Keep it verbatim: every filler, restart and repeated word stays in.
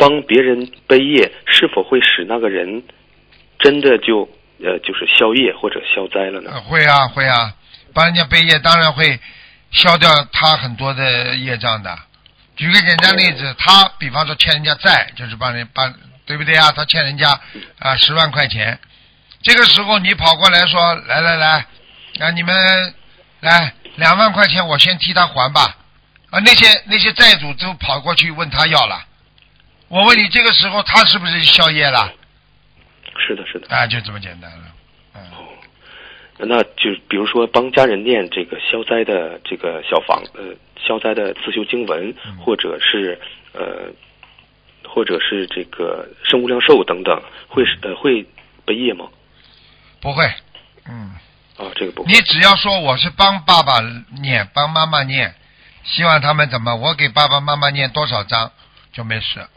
帮别人背业，是否会使那个人真的就呃就是消业或者消灾了呢？ 呃会啊会啊，帮人家背业当然会消掉他很多的业障的。举个简单例子，他比方说欠人家债，就是帮人帮，对不对啊？他欠人家啊十万块钱，这个时候你跑过来说，来来来，啊你们来两万块钱，我先替他还吧。啊那些那些债主都跑过去问他要了，我问你，这个时候他是不是消业了？ 是的，是的。 啊，就这么简单了。嗯。 那就比如说帮家人念这个消灾的这个小房呃消灾的自修经文， 嗯、 或者是呃或者是这个圣无量寿等等，会呃会背业吗？ 不会。嗯。 啊，这个不会。 你只要说我是帮爸爸念，帮妈妈念，希望他们怎么，我给爸爸妈妈念多少章就没事。